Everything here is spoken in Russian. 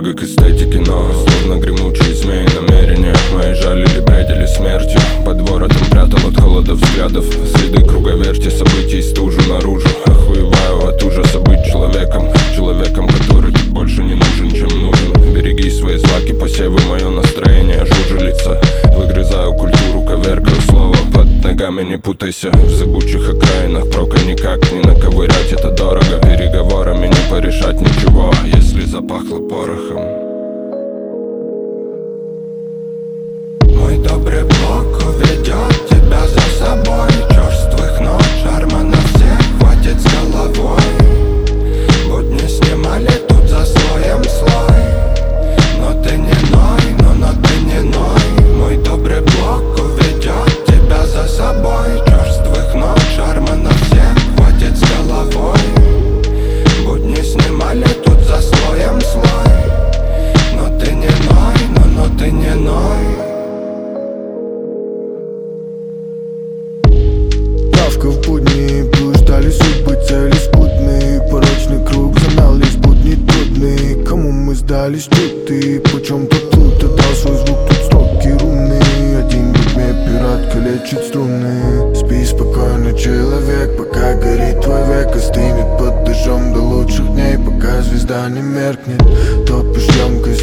дорого к эстетике, но словно гремучие змеи намерения мои жалили, бредили смертью. Под воротом прятал от холода взглядов следы круговерти событий, стужу наружу. Охуеваю от ужаса быть человеком, человеком, который тут больше не нужен, чем нужен. Береги свои злаки, посевы мое настроение жужелица. Выгрызаю культуру, коверкаю слово, под ногами не путайся. В зыбучих окраинах прока никак не наковырять, это дорого. Переговорами не порешать ничего, если запахло порохом. Мой добрый Бог уведет тебя за собой. Черствых ног, шарма на всех хватит с головой. Будни снимали тут за слоем слой. Но ты не ной, но ты не ной. Мой добрый Бог уведет тебя за собой. Черствых ног, шарма на всех хватит с головой. Будни снимали тут за слоем слой. Но ты не ной, но ты не ной. Правка в будни, блуждали судьбы, цели скудные. Порочный круг замял лишь будни трудные. Кому мы сдались тут и почем то тут? Отдал свой звук, тут строки рунные. Один в тьме пират калечит струны. Спи спокойно, человек, пока горит твой век. Остынет под дождем до лучших дней, пока звезда не меркнет. Топишь емкость